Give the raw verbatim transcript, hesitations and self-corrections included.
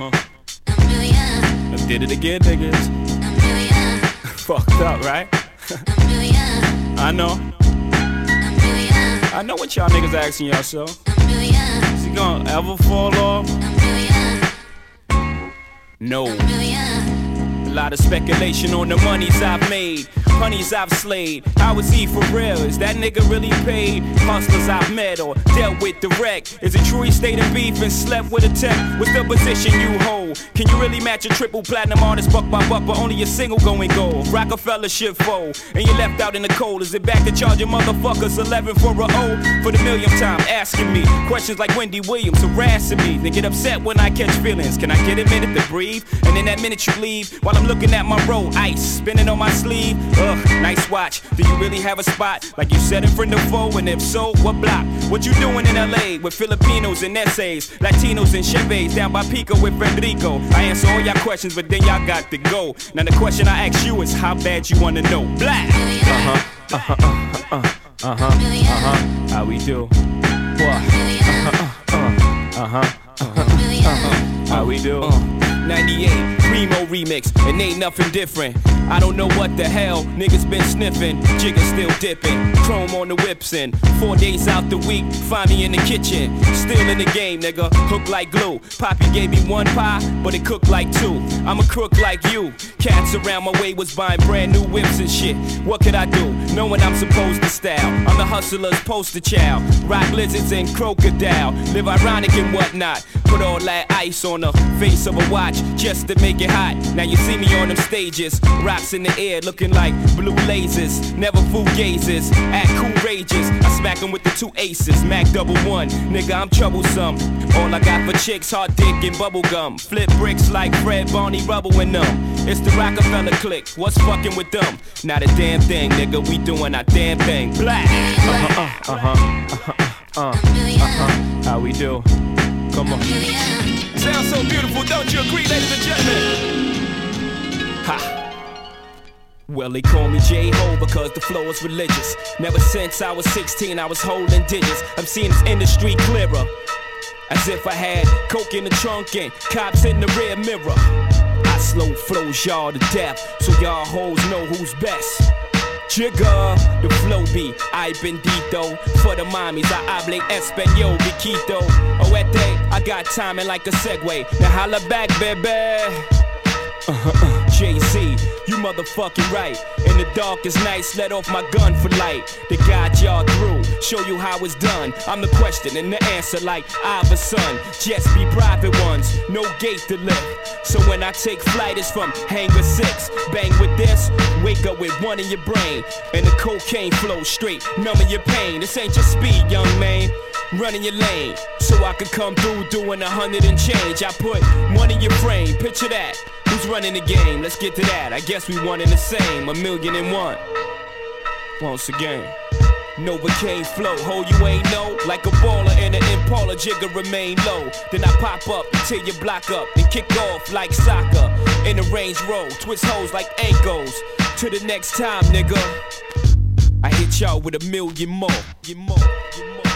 Uh-huh. I did it again, niggas. Fucked up, right? I know. I know what y'all niggas asking yourself. Is he gonna ever fall off? No. A lot of speculation on the monies I've made, honeys I've slayed. How is he for real? Is that nigga really paid? Hustlers I've met or dealt with direct. Is it true he stayed in beef and slept with a tech? What's the position you hold? Can you really match a triple platinum artist buck by buck, but only a single going gold? Rockefeller shit fold, and you left out in the cold. Is it back to charging motherfuckers eleven for a O? For the millionth time asking me questions like Wendy Williams harassing me. They get upset when I catch feelings. Can I get a minute to breathe? And in that minute you leave while I'm looking at my roll, ice spinning on my sleeve. Ugh, nice watch. Do you really have a spot like you said in front of foe? And if so, what block? What you doing in L A with Filipinos and essays, Latinos and Chevys down by Pico with Federico? I answer all y'all questions, but then y'all got to go. Now the question I ask you is how bad you wanna know. Blah. Uh-huh, uh-huh, uh-huh, uh-huh, uh-huh. How we do? What? Uh-huh, uh-huh, uh-huh, uh-huh. How we do? ninety-eight, Primo remix, and ain't nothing different. I don't know what the hell niggas been sniffing. Jigga still dipping, chrome on the whips and four days out the week, find me in the kitchen. Still in the game, nigga, hook like glue. Poppy gave me one pie, but it cooked like two. I'm a crook like you. Cats around my way was buying brand new whips and shit. What could I do, knowing I'm supposed to style? I'm the hustler's poster child. Rock lizards and crocodile. Live ironic and whatnot. Put all that ice on the face of a watch just to make it hot. Now you see me on them stages, rocks in the air looking like blue lasers. Never fool gazers, act courageous. I smack them with the two aces, Mac double one. Nigga, I'm troublesome. All I got for chicks, hard dick and bubble gum. Flip bricks like Fred Barney Rubble and them. It's the Rockefeller clique, what's fucking with them? Not a damn thing, nigga, we doing our damn thing. Black. Uh-huh, uh-huh, uh-huh, uh-huh, uh-huh. How we do? Come on. Sounds so beautiful, don't you agree, ladies and gentlemen? Ha. Well, they call me J-Ho because the flow is religious. Never since I was sixteen, I was holding digits. I'm seeing this industry clearer, as if I had coke in the trunk and cops in the rear mirror. I slow flows y'all to death, so y'all hoes know who's best. Jigga, the flow be I bendito. For the mommies, I hable español, Riquito. Oete, I got timing like a Segway. Now holla back, baby. Uh-huh, uh. Jay-Z, you motherfucking right. In the darkest nights, let off my gun for light. To guide y'all through, show you how it's done. I'm the question and the answer like Iverson. Jets be private ones, no gate to lift. So when I take flight, it's from Hangar six. Bang with this, wake up with one in your brain. And the cocaine flows straight, numbing your pain. This ain't just speed, young man. Running your lane, so I can come through doing a hundred and change. I put one in your frame, picture that. Who's running the game? Let's get to that. I guess we one and the same, a million and one. Once again, Novocaine flow, ho you ain't know. Like a baller in an Impala, Jigga remain low. Then I pop up till you block up and kick off like soccer. In the Range Road, twist hoes like ankles. To the next time, nigga, I hit y'all with a million more. You more, you more.